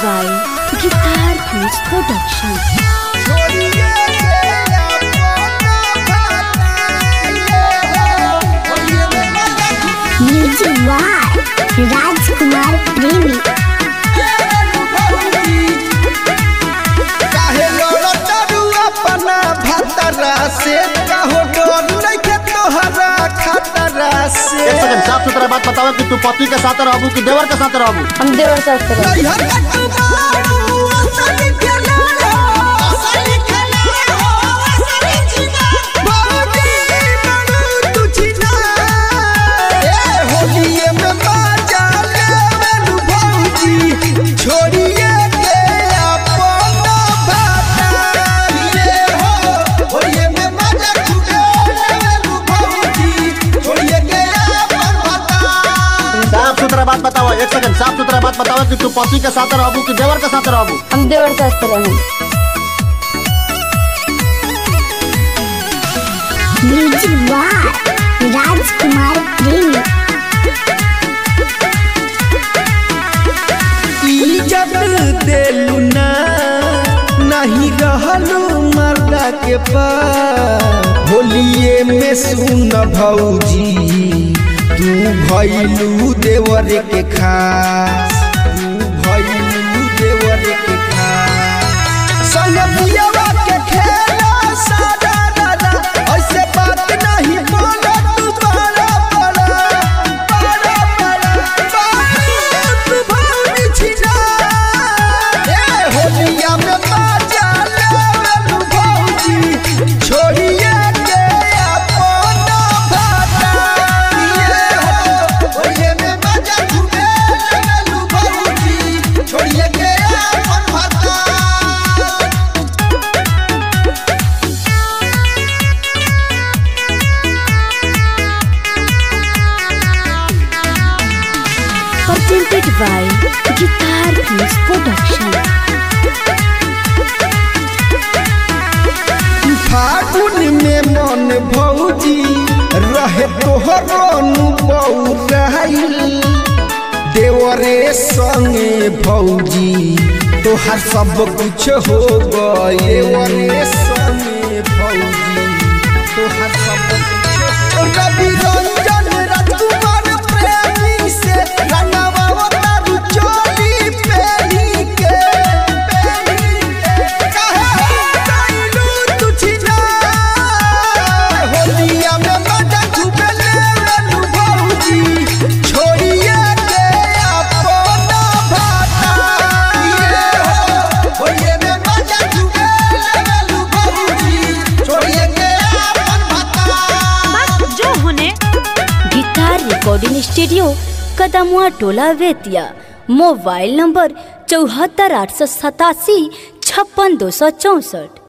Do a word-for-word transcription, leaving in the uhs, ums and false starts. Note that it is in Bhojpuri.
by Guitar Beats Production. Music वार राजकुमार प्रेमी। काहे लोड़ा चरू अपना भतरा से कहो डर नइखे तोहरा खतरा से। एक सेकंड साफ सुथरा बात बताओ कि तू पति के साथ रहबू कि देवर के साथ रहबू? हम देवर साथ रहबू। नैहर का तू बारू असली खेला असली खेला असली जीना बाबी बारू तू जीना ए होलिए में बाजा लेवलू भौजी छोड़िए के अपना भतारिए हो होलिए में बाजा खुदे लेवलू भौजी छोड़िए के अपन भतार। साफ सुथरा बात बताओ। एक सेकंड साफ सुथरा बात बताओ कि तू पति के साथ रहबू कि देवर के साथ रहबू? हम देवर साथ रहबू। म्यूजिक वार राजकुमार प्रेमी। इज्जत देलू ना नहीं रहलू मर्दा के पास होलिए में सुन भौजी तू भइलू देवर के खास तू भइलू देवर के खास संग पियवा के खेला सादा दादा ऐसे बात नहीं बोला तू बड़ा बड़ा बड़ा बड़ा तू भौजी छिना ए होलिया में बाजा लेवलू भौजी छोड़िए के अपना भतारिए हो होलिया में बाजा घूमे लेवलू भौजी छोड़िए के अपन भतार। Presented by Guitar Beats Production. फागुन में मन भौजी रहे तोहरो बउराइल देवरे संगे भौजी तोहर सब कुछ हो गए देवरे संगे भौजी तोहर सब कुछ रवि रंजन राजकुमार प्रेमी से रंगवा तारू चोली पेरी के पेरी के काहे जाइलू तू छिना होलिया में बाजा झूमे लेवलू भौजी छोड़िए के अपना भतारिए हो होलिया में बाजा झूमे लेवलू भौजी छोड़िए के अपन भतार। बस जो होने गिटार रिकॉर्डिंग स्टूडियो कदमुआ टोला वेतिया। मोबाइल नंबर चौहत्तर आठ सौ सतासी छप्पन दो सौ चौसठ।